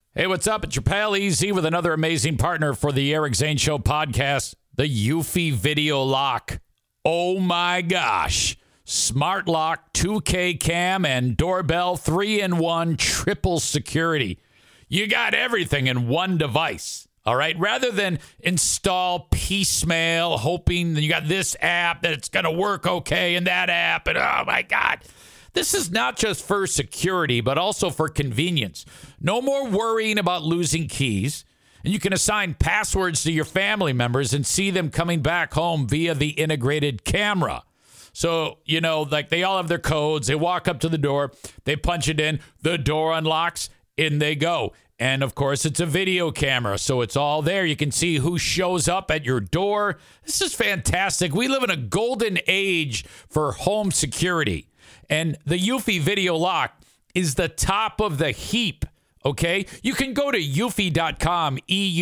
Hey, what's up? It's your pal Easy with another amazing partner for the Eric Zane Show podcast, the Eufy Video Lock. Oh my gosh. Smart lock, 2K cam, and doorbell, 3-in-1 triple security. You got everything in one device. All right. Rather than install piecemeal, hoping that you got this app that it's going to work okay and that app. And oh my God. This is not just for security, but also for convenience. No more worrying about losing keys. And you can assign passwords to your family members and see them coming back home via the integrated camera. So, you know, like they all have their codes. They walk up to the door. They punch it in. The door unlocks. In they go. And, of course, it's a video camera, so it's all there. You can see who shows up at your door. This is fantastic. We live in a golden age for home security. And the Eufy Video Lock is the top of the heap, okay? You can go to eufy.com,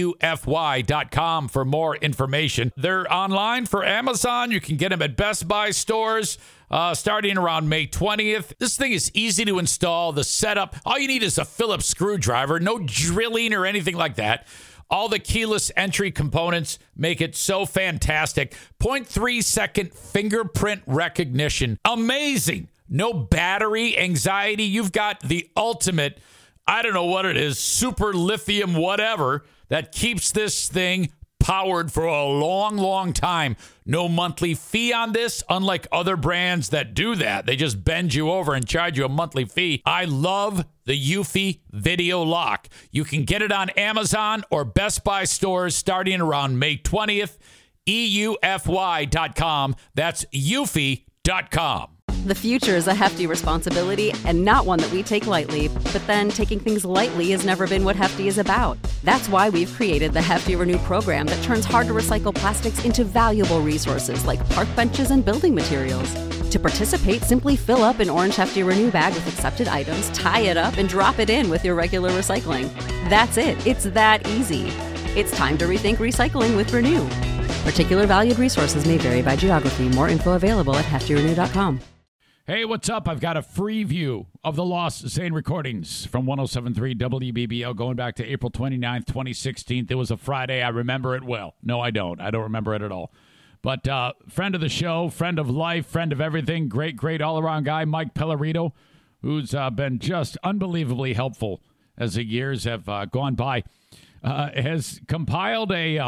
EUFY.com for more information. They're online for Amazon. You can get them at Best Buy stores starting around May 20th. This thing is easy to install. The setup, all you need is a Phillips screwdriver, no drilling or anything like that. All the keyless entry components make it so fantastic. 0.3-second fingerprint recognition. Amazing. No battery anxiety. You've got the ultimate, I don't know what it is, super lithium whatever that keeps this thing powered for a long, long time. No monthly fee on this, unlike other brands that do that. They just bend you over and charge you a monthly fee. I love the Eufy Video Lock. You can get it on Amazon or Best Buy stores starting around May 20th. EUFY.com. That's Eufy.com. The future is a hefty responsibility and not one that we take lightly. But then taking things lightly has never been what Hefty is about. That's why we've created the Hefty Renew program that turns hard-to-recycle plastics into valuable resources like park benches and building materials. To participate, simply fill up an orange Hefty Renew bag with accepted items, tie it up, and drop it in with your regular recycling. That's it. It's that easy. It's time to rethink recycling with Renew. Particular valued resources may vary by geography. More info available at heftyrenew.com. Hey, what's up? I've got a free view of the Lost Zane recordings from 107.3 WBBL going back to April 29th, 2016. It was a Friday. I remember it well. No, I don't. I don't remember it at all. But friend of the show, friend of life, friend of everything, great all-around guy, Mike Pellerito, who's been just unbelievably helpful as the years have gone by, has compiled a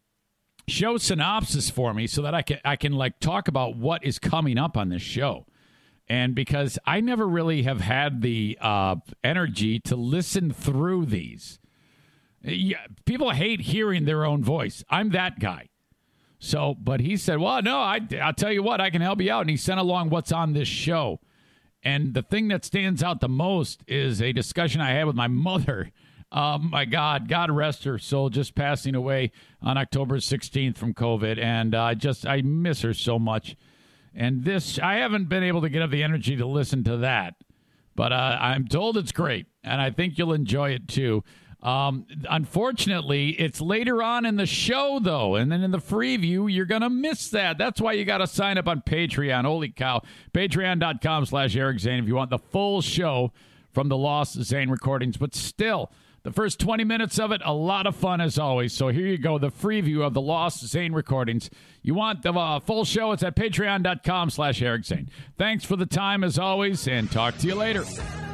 show synopsis for me so that I can like talk about what is coming up on this show. And because I never really have had the energy to listen through these. Yeah, people hate hearing their own voice. I'm that guy. So, but he said, well, no, I'll tell you what, I can help you out. And he sent along what's on this show. And the thing that stands out the most is a discussion I had with my mother. My God rest her soul, just passing away on October 16th from COVID. And I miss her so much. And this, I haven't been able to get up the energy to listen to that, but I'm told it's great, and I think you'll enjoy it too. Unfortunately, it's later on in the show, though, and then in the free view, you're going to miss that. That's why you got to sign up on Patreon. Holy cow. Patreon.com/Eric Zane if you want the full show from the Lost Zane recordings, but still, the first 20 minutes of it, a lot of fun as always. So here you go, the free view of the Lost Zane recordings. You want the full show? It's at patreon.com/Eric Zane. Thanks for the time as always, and talk to you later.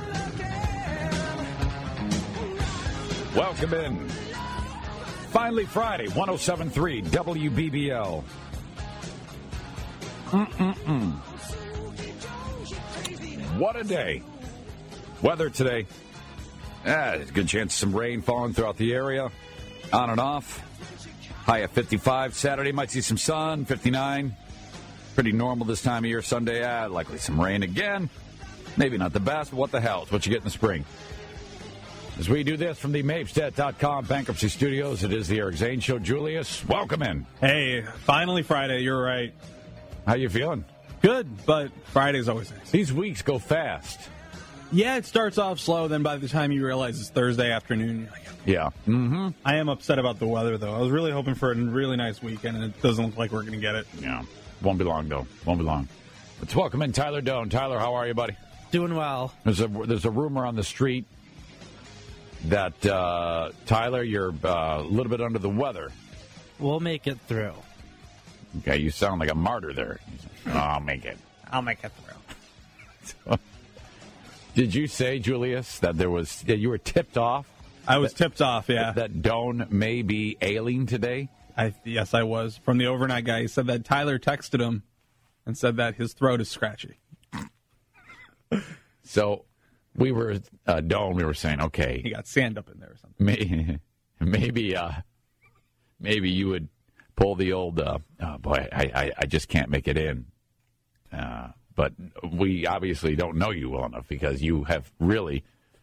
Welcome in. Finally Friday, 107.3 WBBL. What a day. Weather today. There's a good chance of some rain falling throughout the area. On and off. High at 55. Saturday might see some sun, 59. Pretty normal this time of year. Sunday, likely some rain again. Maybe not the best, but what the hell? It's what you get in the spring. As we do this from the Mapestat.com Bankruptcy Studios, it is the Eric Zane Show. Julius, welcome in. Hey, finally Friday. You're right. How you feeling? Good, but Friday's always nice. These weeks go fast. Yeah, it starts off slow. Then by the time you realize it's Thursday afternoon, you're like, yeah. Mm-hmm. I am upset about the weather, though. I was really hoping for a really nice weekend, and it doesn't look like we're going to get it. Yeah. Won't be long, though. Won't be long. Let's welcome in Tyler Doan. Tyler, how are you, buddy? Doing well. There's a rumor on the street that, Tyler, you're a little bit under the weather. We'll make it through. Okay, you sound like a martyr there. I'll make it. I'll make it through. Did you say, Julius, that you were tipped off? I was tipped off, yeah. That Doan may be ailing today? Yes, I was. From the overnight guy, he said that Tyler texted him and said that his throat is scratchy. So we were, Doan, we were saying, okay. He got sand up in there or something. Maybe you would pull the old, I just can't make it in. But we obviously don't know you well enough because you have really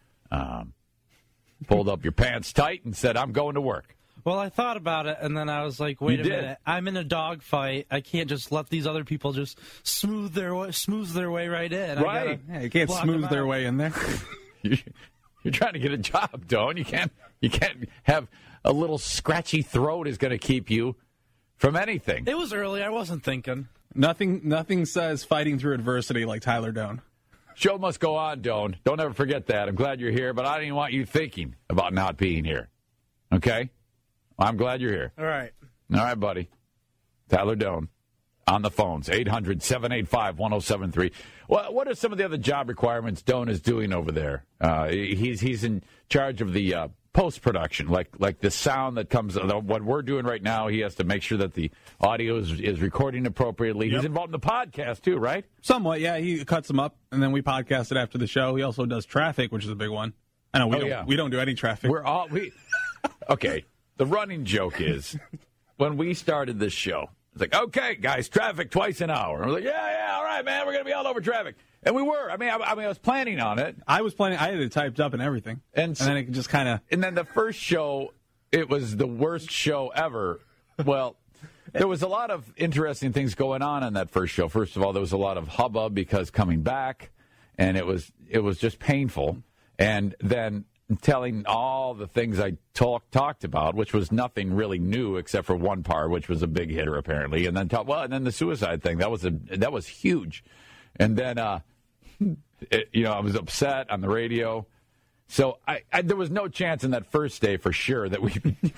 pulled up your pants tight and said, I'm going to work. Well, I thought about it, and then I was like, wait a minute. I'm in a dogfight. I can't just let these other people just smooth their way right in. Right. You can't smooth their way in there. You're trying to get a job, Doan. You can't have a little scratchy throat is going to keep you from anything. It was early. I wasn't thinking. Nothing says fighting through adversity like Tyler Doan. Show must go on, Doan. Don't ever forget that. I'm glad you're here, but I don't even want you thinking about not being here. Okay? I'm glad you're here. All right. All right, buddy. Tyler Doan on the phones, 800-785-1073. Well, what are some of the other job requirements Doan is doing over there? He's in charge of the post-production, like the sound that comes. What we're doing right now, he has to make sure that the audio is recording appropriately. Yep. He's involved in the podcast, too, right? Somewhat, yeah. He cuts them up, and then we podcast it after the show. He also does traffic, which is a big one. I know we don't do any traffic. Okay. The running joke is, when we started this show, it's like, okay, guys, traffic twice an hour. And we're like, yeah, all right, man, we're going to be all over traffic. And we were. I was planning on it. I was planning. I had it typed up and everything. And then it just kind of... And then the first show, it was the worst show ever. Well, there was a lot of interesting things going on in that first show. First of all, there was a lot of hubbub because coming back, and it was just painful. And then telling all the things I talked about, which was nothing really new except for one part, which was a big hitter apparently, and then the suicide thing that was huge, and then I was upset on the radio, so I there was no chance in that first day for sure that we.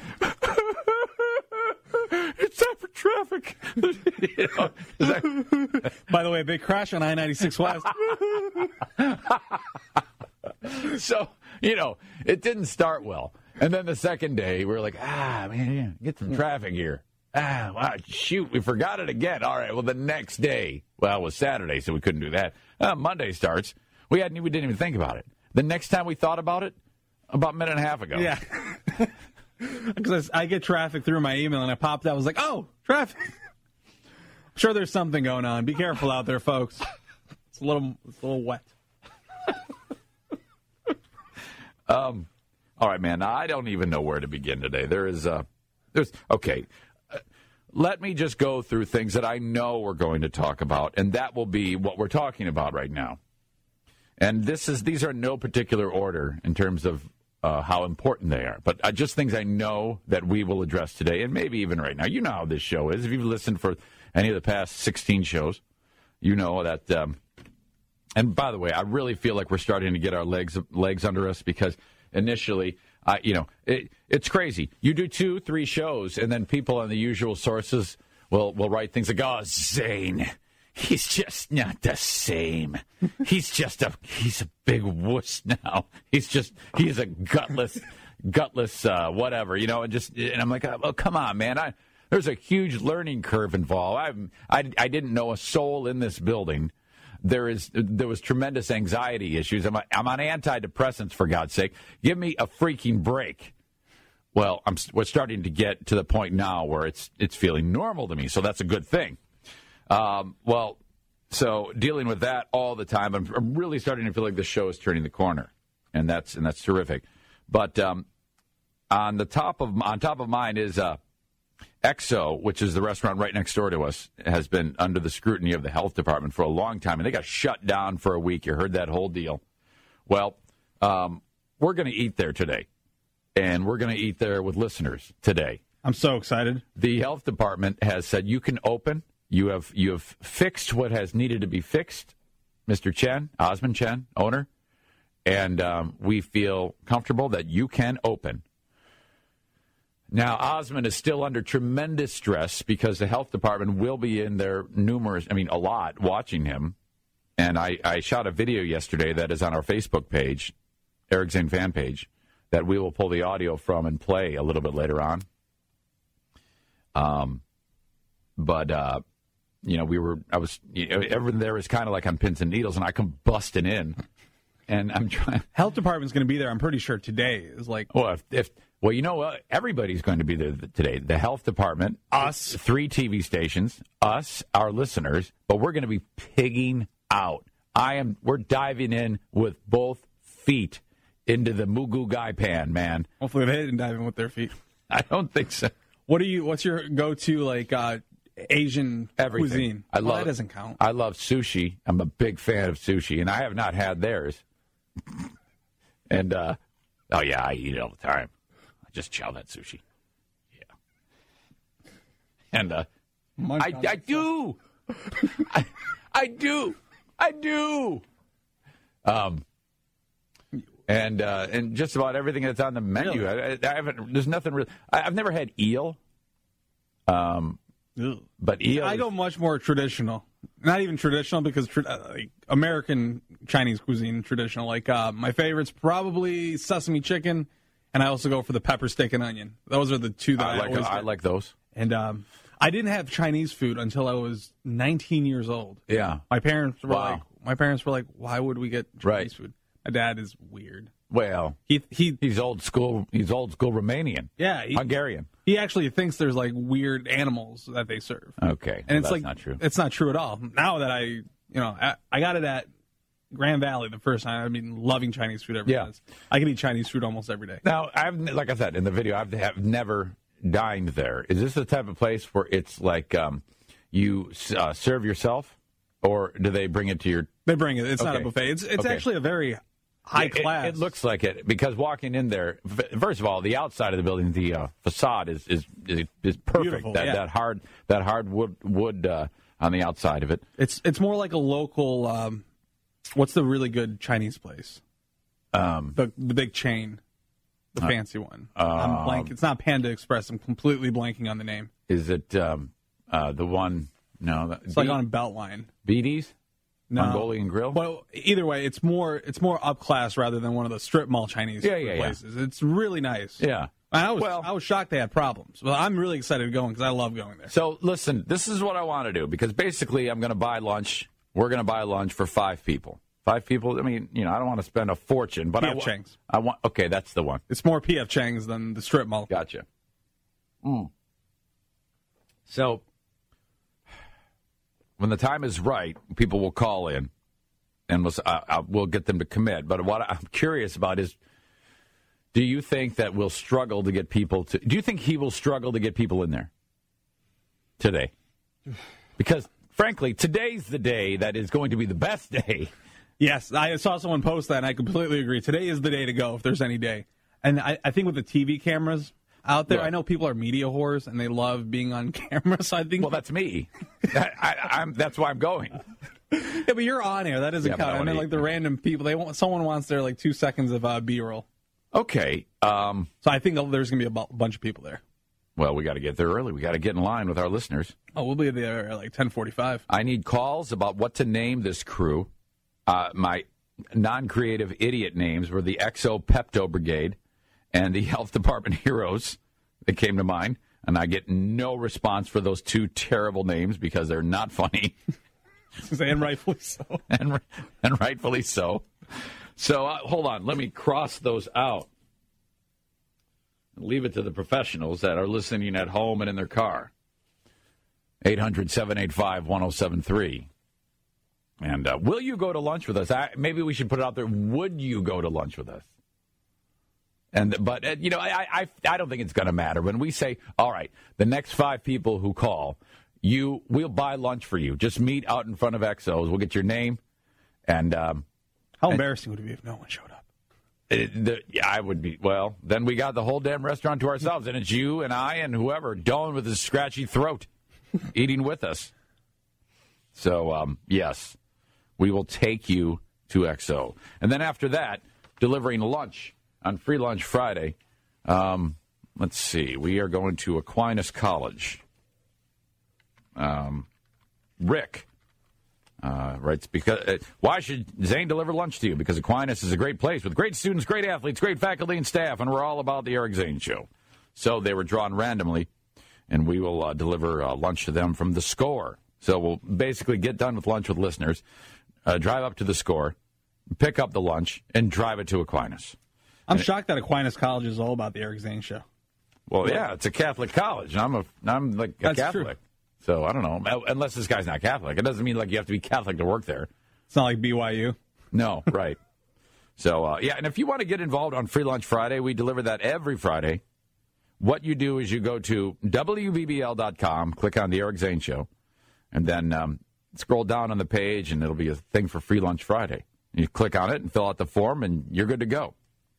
It's time for traffic. By the way, a big crash on I-96 West. So, it didn't start well. And then the second day, we were like, man, get some traffic here. Wow, shoot, we forgot it again. All right, well, the next day, it was Saturday, so we couldn't do that. Monday starts. We didn't even think about it. The next time we thought about it, about a minute and a half ago. Yeah. Because I get traffic through my email, and I popped out. I was like, oh, traffic. I'm sure there's something going on. Be careful out there, folks. It's a little wet. All right, man. I don't even know where to begin today. Okay. Let me just go through things that I know we're going to talk about, and that will be what we're talking about right now. And these are no particular order in terms of how important they are, but just things I know that we will address today, and maybe even right now. You know how this show is. If you've listened for any of the past 16 shows, you know that. And by the way, I really feel like we're starting to get our legs under us because initially, it's crazy. You do 2-3 shows, and then people on the usual sources will write things like, "Oh, Zane, he's just not the same. He's a big wuss now. He's a gutless whatever, and I'm like, oh, come on, man. There's a huge learning curve involved. I didn't know a soul in this building. There was tremendous anxiety issues. I'm on antidepressants, for God's sake. Give me a freaking break. Well, we're starting to get to the point now where it's feeling normal to me, so that's a good thing. So dealing with that all the time, I'm really starting to feel like the show is turning the corner, and that's terrific. But on top of mind is Exo, which is the restaurant right next door to us, has been under the scrutiny of the health department for a long time, and they got shut down for a week. You heard that whole deal. Well, we're going to eat there today, and we're going to eat there with listeners today. I'm so excited. The health department has said you can open. You have fixed what has needed to be fixed, Mr. Chen, Osmond Chen, owner, And we feel comfortable that you can open. Now, Osmond is still under tremendous stress because the health department will be in there a lot, watching him. And I shot a video yesterday that is on our Facebook page, Eric Zane fan page, that we will pull the audio from and play a little bit later on. Everyone there is kind of like on pins and needles, and I come busting in, and I'm trying. Health department's going to be there. I'm pretty sure today is like. Well, well, you know what? Everybody's going to be there today. The health department, us, 3 TV stations, us, our listeners, but we're going to be pigging out. We're diving in with both feet into the Mugu Gai Pan, man. Hopefully they didn't dive in with their feet. I don't think so. What's your go-to Asian cuisine? That doesn't count. I love sushi. I'm a big fan of sushi, and I have not had theirs. And I eat it all the time. I just chow that sushi. Yeah. And I do. I do. And just about everything that's on the menu. Really? I haven't. There's nothing really. I've never had eel. But eel. I go much more traditional. Not even traditional because American Chinese cuisine traditional. My favorite's probably sesame chicken, and I also go for the pepper steak and onion. Those are the two that I like those. And I didn't have Chinese food until I was 19 years old. Yeah. My parents were like, why would we get Chinese food? My dad is weird. Well, he's old school. He's old school Romanian. Yeah, Hungarian. He actually thinks there's weird animals that they serve. Okay, and that's not true. It's not true at all. Now that I got it at Grand Valley the first time. Loving Chinese food ever since. I can eat Chinese food almost every day. Now, like I said in the video, I've never dined there. Is this the type of place where it's like you serve yourself, or do they bring it to your? They bring it. It's not a buffet. It's actually a very high class. It looks like it because walking in there, first of all, the outside of the building, the facade is perfect. Beautiful, that hard wood on the outside of it. It's more like a local. What's the really good Chinese place? The big chain, the fancy one. I'm blank. It's not Panda Express. I'm completely blanking on the name. Is it the one? No, it's like on a Beltline. BD's. No. Mongolian Grill? Well, either way, it's more up class rather than one of the strip mall Chinese places. Yeah. It's really nice. Yeah. I was shocked they had problems. But I'm really excited to go because I love going there. So, listen, this is what I want to do because basically I'm going to buy lunch. We're going to buy lunch for 5 people. 5 people, I don't want to spend a fortune. But P.F. Chang's. Okay, that's the one. It's more P.F. Chang's than the strip mall. Gotcha. So, when the time is right, people will call in, and we'll get them to commit. But what I'm curious about is, do you think that we'll struggle to get people to? Do you think he will struggle to get people in there today? Because, frankly, today's the day that is going to be the best day. Yes, I saw someone post that, and I completely agree. Today is the day to go if there's any day. And I think with the TV cameras out there, I know people are media whores and they love being on camera. So I think, well, that's me. That's why I'm going. Yeah, but you're on air. That doesn't count. And then the random people, someone wants their 2 seconds of B-roll. Okay. So I think there's going to be a bunch of people there. Well, we got to get there early. We got to get in line with our listeners. Oh, we'll be there at 10:45. I need calls about what to name this crew. My non-creative idiot names were the Exo Pepto Brigade and the Health Department Heroes that came to mind, and I get no response for those 2 terrible names because they're not funny. And rightfully so. and rightfully so. So, hold on. Let me cross those out. Leave it to the professionals that are listening at home and in their car. 800-785-1073. And will you go to lunch with us? Maybe we should put it out there. Would you go to lunch with us? But I don't think it's going to matter. When we say, all right, the next 5 people who call, we'll buy lunch for you. Just meet out in front of Exos. We'll get your name. And how embarrassing would it be if no one showed up? I would be. Well, then we got the whole damn restaurant to ourselves, and it's you and I and whoever, Doan with his scratchy throat, eating with us. So, yes, we will take you to XO. And then after that, delivering lunch on Free Lunch Friday. Let's see. We are going to Aquinas College. Rick writes, because why should Zane deliver lunch to you? Because Aquinas is a great place with great students, great athletes, great faculty and staff, and we're all about the Eric Zane Show. So they were drawn randomly, and we will deliver lunch to them from the Score. So we'll basically get done with lunch with listeners, drive up to the Score, pick up the lunch, and drive it to Aquinas. I'm shocked that Aquinas College is all about the Eric Zane Show. Well, yeah, it's a Catholic college. I'm like a That's Catholic. True. So I don't know. Unless this guy's not Catholic. It doesn't mean like you have to be Catholic to work there. It's not like BYU. No, right. So, yeah, and if you want to get involved on Free Lunch Friday, we deliver that every Friday. What you do is you go to WBBL.com, click on the Eric Zane Show, and then scroll down on the page, and it'll be a thing for Free Lunch Friday. You click on it and fill out the form, and you're good to go.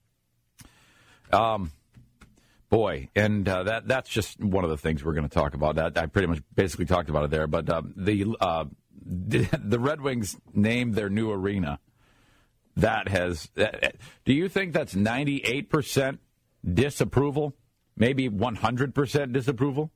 Boy, and that's just one of the things we're going to talk about. That I pretty much basically talked about it there. But the Red Wings named their new arena. That has. Do you think that's 98% disapproval? Maybe 100% disapproval?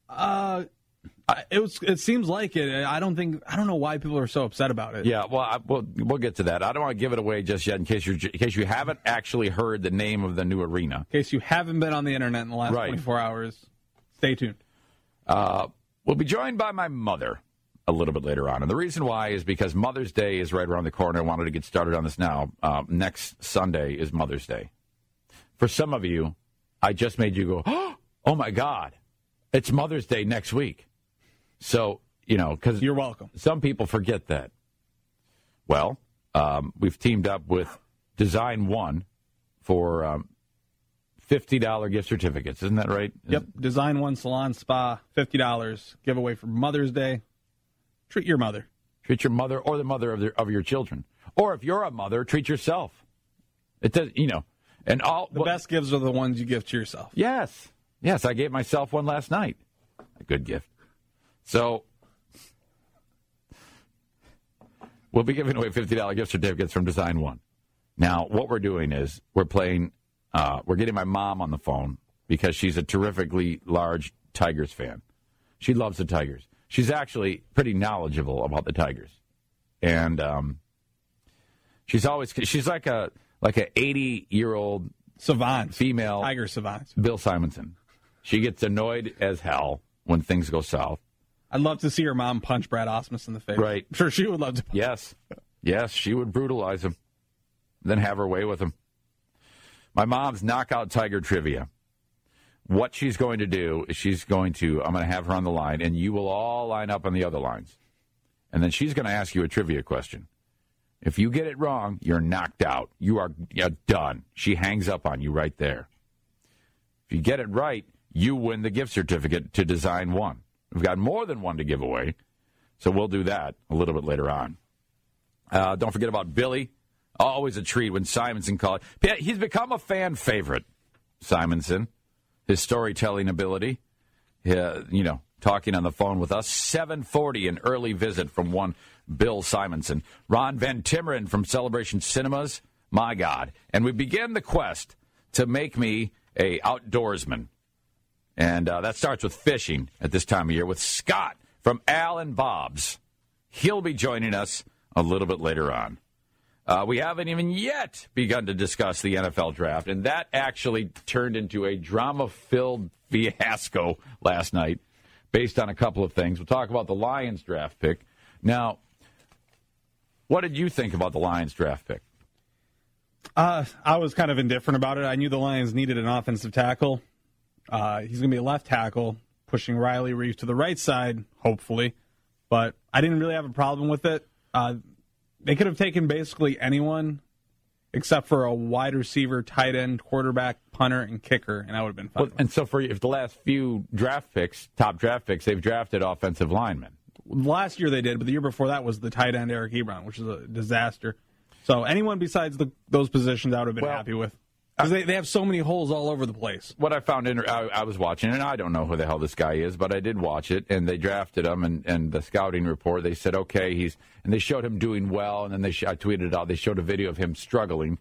It seems like it. I don't know why people are so upset about it. Yeah, well, we'll get to that. I don't want to give it away just yet in case you haven't actually heard the name of the new arena. In case you haven't been on the internet in the last 24 hours, stay tuned. We'll be joined by my mother a little bit later on. And the reason why is because Mother's Day is right around the corner. I wanted to get started on this now. Next Sunday is Mother's Day. For some of you, I just made you go, oh, my God, it's Mother's Day next week. So, because you're welcome. Some people forget that. Well, we've teamed up with Design One for $50 gift certificates. Isn't that right? Yep. Design One Salon Spa, $50 giveaway for Mother's Day. Treat your mother. Treat your mother or the mother of your children. Or if you're a mother, treat yourself. It does, and all the best gifts are the ones you give to yourself. Yes. I gave myself one last night. A good gift. So we'll be giving away $50 gift certificates from Design One. Now, what we're doing is we're getting my mom on the phone because she's a terrifically large Tigers fan. She loves the Tigers. She's actually pretty knowledgeable about the Tigers. And she's like a 80-year-old savant, female Tiger savant, Bill Simonson. She gets annoyed as hell when things go south. I'd love to see her mom punch Brad Ausmus in the face. Right. I'm sure she would love to. Yes, she would brutalize him, then have her way with him. My mom's knockout Tiger trivia. What she's going to do is I'm going to have her on the line, and you will all line up on the other lines. And then she's going to ask you a trivia question. If you get it wrong, you're knocked out. You're done. She hangs up on you right there. If you get it right, you win the gift certificate to Design One. We've got more than one to give away, so we'll do that a little bit later on. Don't forget about Billy. Always a treat when Simonson called. He's become a fan favorite, Simonson. His storytelling ability, talking on the phone with us. 7:40, an early visit from one Bill Simonson. Ron Van Timmeren from Celebration Cinemas. My God. And we begin the quest to make me a outdoorsman. And that starts with fishing at this time of year with Scott from Al and Bob's. He'll be joining us a little bit later on. We haven't even yet begun to discuss the NFL draft, and that actually turned into a drama-filled fiasco last night based on a couple of things. We'll talk about the Lions draft pick. Now, what did you think about the Lions draft pick? I was kind of indifferent about it. I knew the Lions needed an offensive tackle. He's going to be a left tackle, pushing Riley Reeves to the right side, hopefully. But I didn't really have a problem with it. They could have taken basically anyone except for a wide receiver, tight end, quarterback, punter, and kicker, and I would have been fine. Well, and so if the last few draft picks, top draft picks, they've drafted offensive linemen. Last year they did, but the year before that was the tight end Eric Ebron, which is a disaster. So anyone besides those positions I would have been happy with. Because they have so many holes all over the place. What I found, I was watching, and I don't know who the hell this guy is, but I did watch it, and they drafted him, and the scouting report, they said, okay, and they showed him doing well, and then I tweeted it out, they showed a video of him struggling,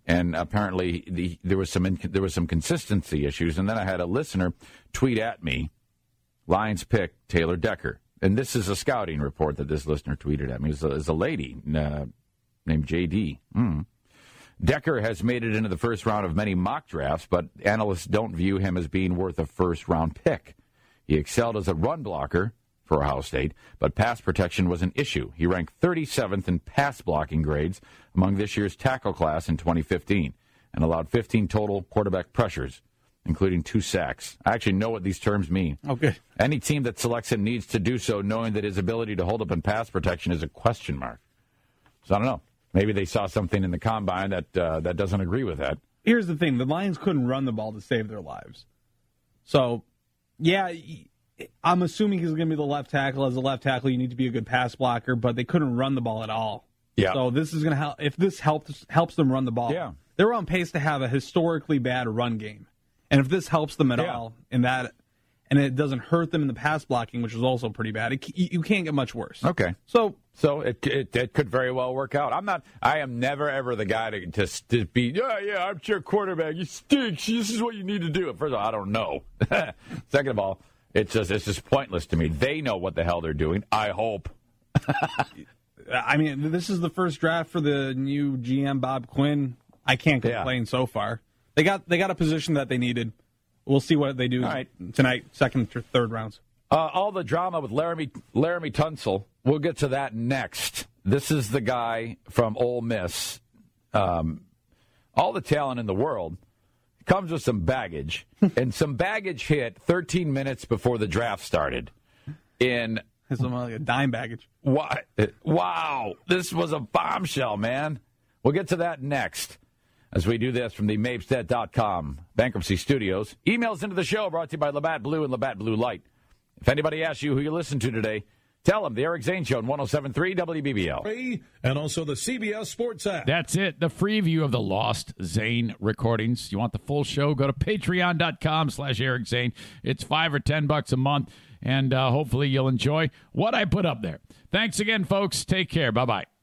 And apparently there was some consistency issues. And then I had a listener tweet at me, Lions pick Taylor Decker. And this is a scouting report that this listener tweeted at me. It was a lady named J.D. Decker has made it into the first round of many mock drafts, but analysts don't view him as being worth a first-round pick. He excelled as a run blocker for Ohio State, but pass protection was an issue. He ranked 37th in pass blocking grades among this year's tackle class in 2015 and allowed 15 total quarterback pressures, including 2 sacks. I actually know what these terms mean. Okay. Any team that selects him needs to do so knowing that his ability to hold up in pass protection is a question mark. So I don't know. Maybe they saw something in the combine that doesn't agree with that. Here's the thing. The Lions couldn't run the ball to save their lives. So, yeah, I'm assuming he's going to be the left tackle. As a left tackle, you need to be a good pass blocker, but they couldn't run the ball at all. Yeah. So this is going to help. If this helps them run the ball, yeah, they're on pace to have a historically bad run game. And if this helps them at all in that, and it doesn't hurt them in the pass blocking, which is also pretty bad, you can't get much worse. Okay. So it could very well work out. I am never ever the guy to be, I'm your quarterback. You stink. This is what you need to do. First of all, I don't know. Second of all, it's just pointless to me. They know what the hell they're doing. I hope. I mean, this is the first draft for the new GM Bob Quinn. I can't complain so far. They got a position that they needed. We'll see what they do tonight, second or third rounds. All the drama with Laramie Tunsil. We'll get to that next. This is the guy from Ole Miss. All the talent in the world comes with some baggage, and some baggage hit 13 minutes before the draft started. It's like a dime baggage. What? Wow, this was a bombshell, man. We'll get to that next. As we do this from the Mapstead.com Bankruptcy Studios. Emails into the show brought to you by Labatt Blue and Labatt Blue Light. If anybody asks you who you listen to today, tell them the Eric Zane Show on 107.3 WBBL. And also the CBS Sports app. That's it. The free view of the Lost Zane recordings. You want the full show? Go to patreon.com/Eric Zane. It's $5 or $10 a month, and hopefully you'll enjoy what I put up there. Thanks again, folks. Take care. Bye-bye.